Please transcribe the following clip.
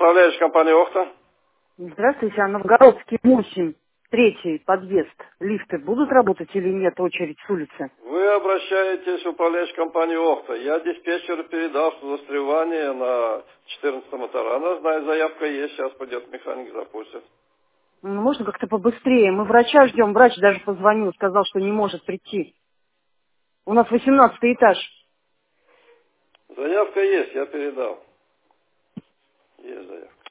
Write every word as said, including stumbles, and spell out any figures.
Управляющая компания Охта. Здравствуйте, а Новгородский восемь, третий подъезд. Лифты будут работать или нет, очередь с улицы? Вы обращаетесь в управляющую компанию Охта. Я диспетчеру передал, что застревание на четырнадцатом этаже. Знаю, заявка есть, сейчас пойдет механик запустит. Ну, можно как-то побыстрее? Мы врача ждем, врач даже позвонил, сказал, что не может прийти. У нас восемнадцатый этаж. Заявка есть, я передал. Есть заявка.